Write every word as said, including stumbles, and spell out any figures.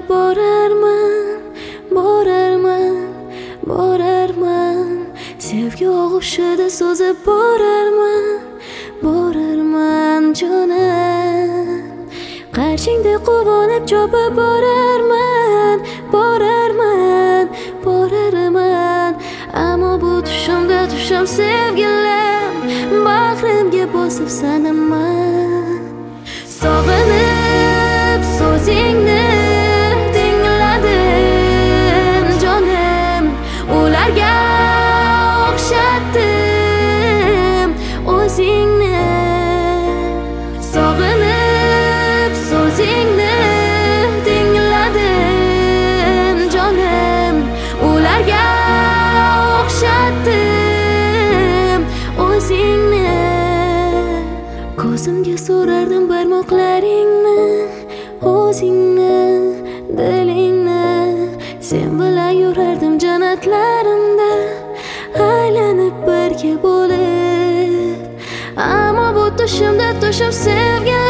borarman, borarman, borarman. Sevgi og'ushida so'zib borarman, borarman jonim. Qarshingda quvonib chopib borarman, borarman, borarman. Ammo bu tushimda tushim sevgilim, bag'rimga bosib sanaman. Sog'inib so'zingni tingladim jonim, ularga o'xshatdim o'zingni. Sog'inib so'zingni tingladim jonim, ularga o'xshatdim o'zingni. Ko'zimga so'rardim barmoqlaringni, o'zingni, dilingni. Sen bilan yurardim jannatlarimda, aylanib birga bo'lib. Ammo bu tushimda tushim sevgilim,